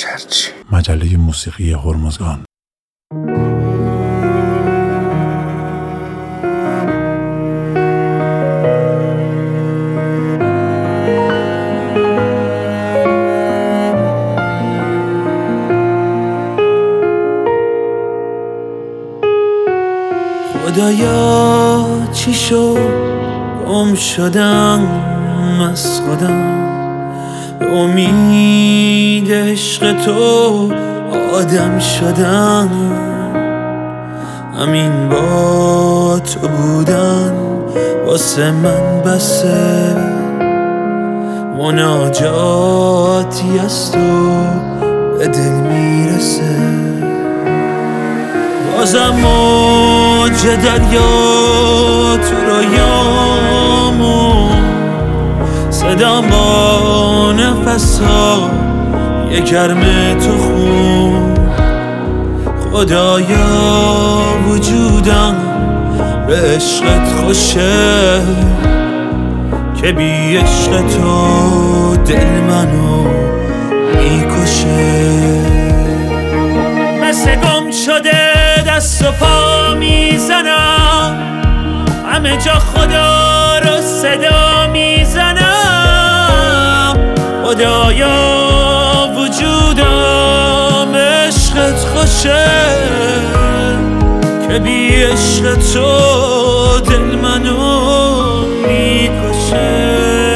شرچی. مجله موسیقی هرمزگان. خدایا چی شد گم شدم از خودم، به امید عشق تو آدم شدم. همین با تو بودن واسه من بسه، مناجاتی از تو به دل میرسه. بازم موج دریا تو رویامون، صدام با نفسا یه گرم تو خون. خدایا وجودم به عشقت خوشه، که بی عشق تو دل منو میکشه. مثل گم شده دست و پا میزنم، همه جا خدا رو صدا میزنم. خدایا وجودم عشقت خوشه، که بی عشق تو دل منو میکشه.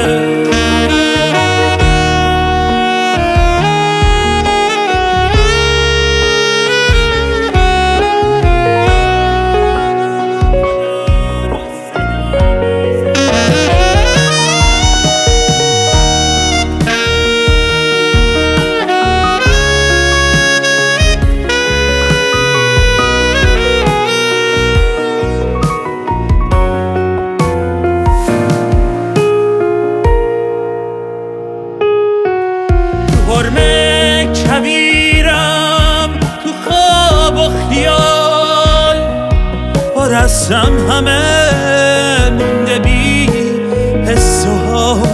حرمه کویرم تو خواب و خیال، پر هستم همه مونده بی حس و حال.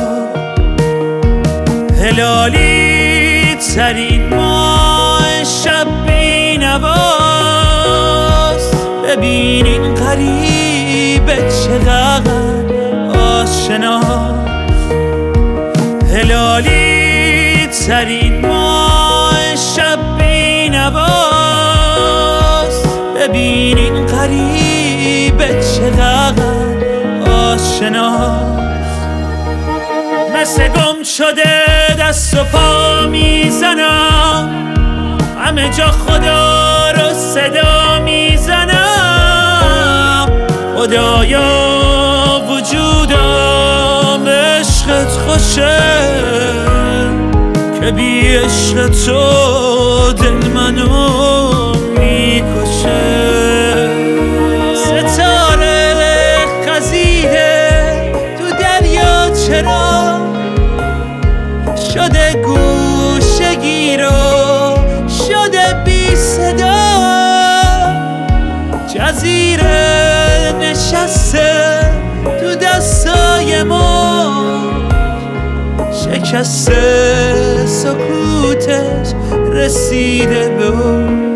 هلالی ترین ماه شب بینواست، ببین این غریبه چقدر آشناست. هلالی ترین ماه شب بینواست، ببین این غریبه چقدر آشناست. مثل گم شده دست و پا میزنم، همه جا خدا رو صدا میزنم. خدایا وجودم عشقت خوشه، که بی عشق تو دل منو میکشه. ستاره خزیده تو دریا چرا شده گوشه گیر و شده بی صدا؟ جزیره نشسته تو دستای ما، شکسته سکوتش رسیده به